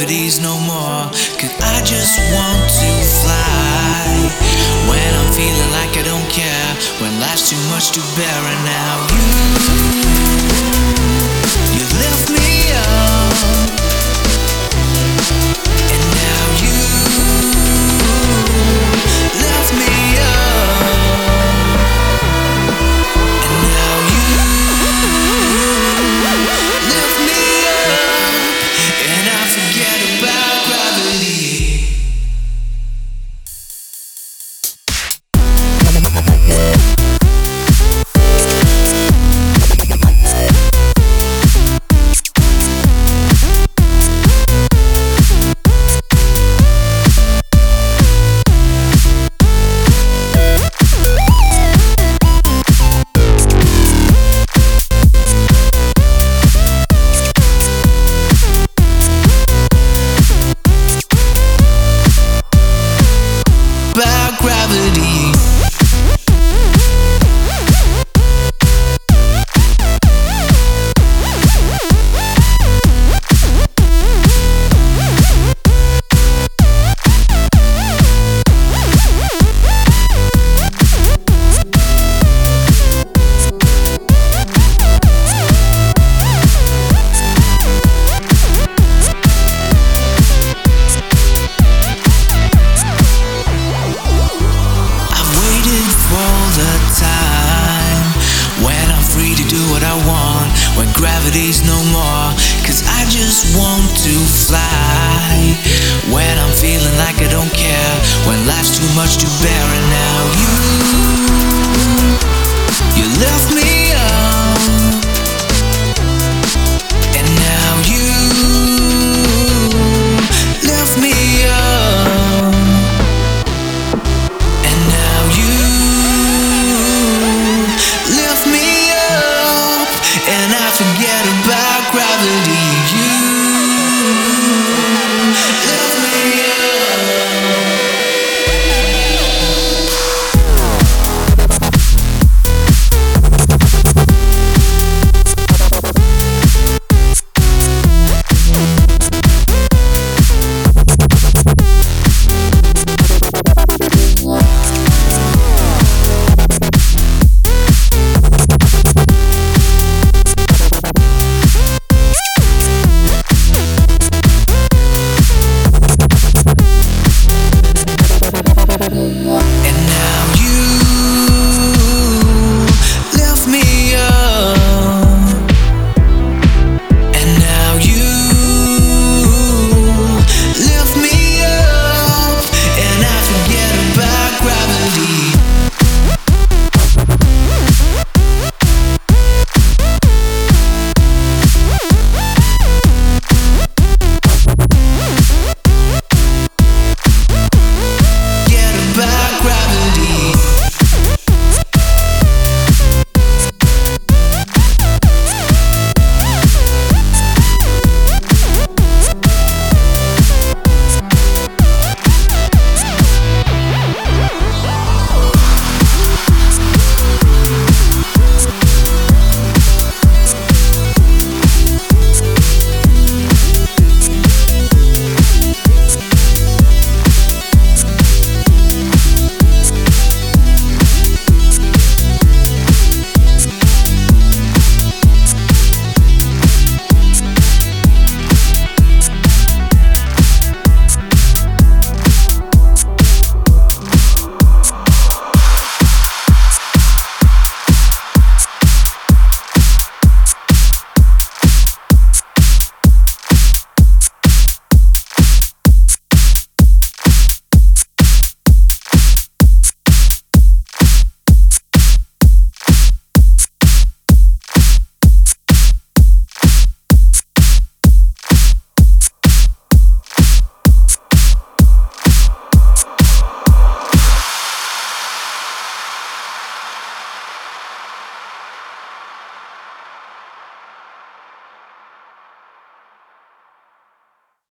gravity's no more. 'Cause I just want to fly. When I'm feeling like I don't care, when life's too much to bear, and now you lift me up, and now you lift me up, and now you lift me up, and I forget about gravity. About gravity. When gravity's no more, 'cause I just want to fly. When I'm feeling like I don't care, when life's too much to bear, and now you lift me